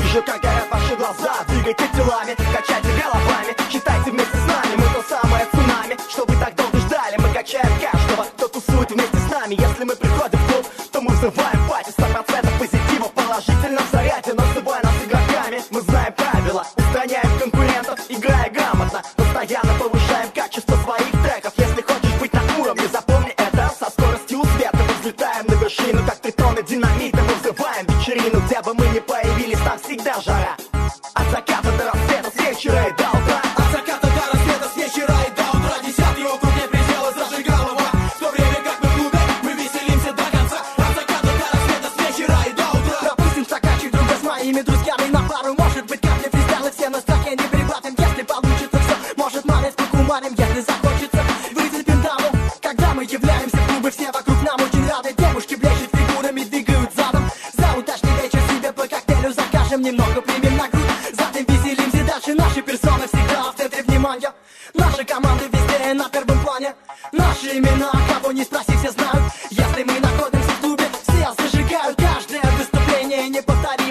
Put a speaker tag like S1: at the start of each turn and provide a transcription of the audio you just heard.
S1: Вижу, как горят ваши глаза. Двигайте телами, качайте головами. Считайте вместе с нами, мы то самое цунами. Что вы так долго ждали, мы качаем каждого, кто тусует вместе с нами. Если мы приходим в клуб, то мы взываем пати. 100% позитива в положительном заряде. Называй нас игроками, мы знаем правила. Устраняем конкурентов, играя грамотно. Постоянно повышаем качество своих треков. Если хочешь быть на уровне, запомни это. Со скоростью света мы взлетаем на вершину, как 3 тонны динамита. Мы взрываем вечерину, где бы мы ни появились, там всегда жара. От заката до рассвета, с вечера и до утра.
S2: От заката до рассвета, с вечера и до утра. 10-й округ не предела зажигалова. В то время как мы в клубе, мы веселимся до конца. От заката до рассвета, с вечера и до утра.
S3: Допустим, стаканчик друга с моими друзьями на пару. Может быть, как для фристайла, все на страхе не перебратим. Если получится все, может малец покумарим. Если захочется, выцепим даму. Когда мы являемся в клубы, все вокруг нам очень рады. Девушки блещут фигурами, двигают задом. За удачный вечер себе по коктейлю закажем. Немного примем на грудь, затем веселимся дальше. Наши персоны всегда в центре внимания. Наши команды везде на первом плане. Наши имена, кого не спроси, все знают. Если мы находимся в клубе, все зажигают. Каждое выступление неповторимо.